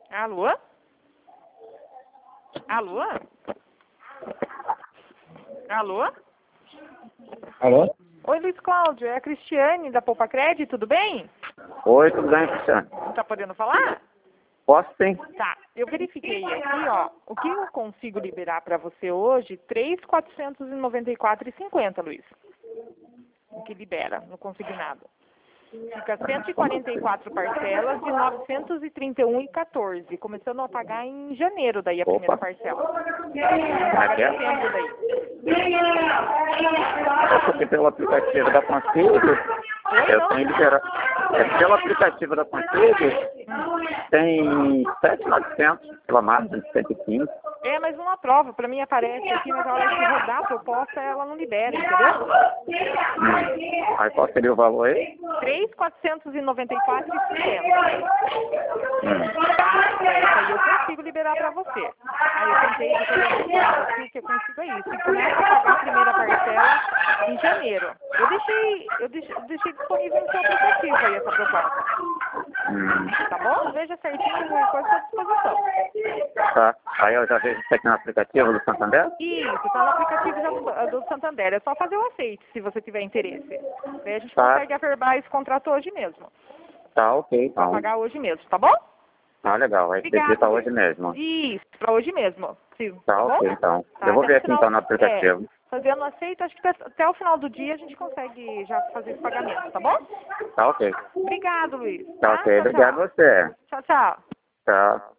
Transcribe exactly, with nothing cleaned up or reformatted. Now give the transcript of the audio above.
Alô? Alô? Alô? Alô? Oi, Luiz Cláudio, é a Cristiane da Poupa Crédito, tudo bem? Oi, tudo bem, Cristiano? Não tá podendo falar? Posso sim? Tá, eu verifiquei aqui, ó, o que eu consigo liberar para você hoje, três mil quatrocentos e noventa e quatro reais e cinquenta centavos, Luiz. O que libera no consignado. Fica cento e quarenta e quatro parcelas de novecentos e trinta e um reais e quatorze centavos, começando a pagar em janeiro daí a primeira Opa. parcela. Como é Paga que é? dezembro daí. É porque pelo aplicativo da Conselho, Oi, eu não? tenho liberado. É pelo aplicativo da Conselho, tem sete mil e novecentos pela margem de cento e quinze. É, mas não aprova. Para mim aparece aqui, mas a hora que rodar a proposta, ela não libera, entendeu? Hum. Aí qual seria o valor aí? três mil quatrocentos e noventa e quatro reais e cinquenta centavos. Hum. Tá? Essa aí eu consigo liberar para você. Aí eu tentei visualizar aqui, o que eu consigo é isso. E começa a pagar a primeira parcela em janeiro. Eu deixei, eu deixei, eu deixei disponível no seu aplicativo aí essa proposta. Hum. Tá bom? Veja certinho, qualquer coisa à disposição. Tá. Aí eu já vejo isso aqui no aplicativo do Santander? Isso, tá no aplicativo já do, do Santander. É só fazer o aceite, se você tiver interesse. Daí a gente Tá. consegue averbar esse contrato hoje mesmo. Tá, ok, Pra então. pagar hoje mesmo, tá bom? Tá legal, aí Obrigada, deposita Luiz. hoje mesmo. Isso, pra hoje mesmo. Sim, Tá, tá bom? ok, então. Tá, Eu vou até ver no aqui final, então no é, aplicativo. fazendo aceito, acho que até até o final do dia a gente consegue já fazer esse pagamento, tá bom? Tá, ok. Obrigado, Luiz. Tá, Tá? ok. Tchau, Obrigado tchau. a você. Tchau, tchau. Tchau.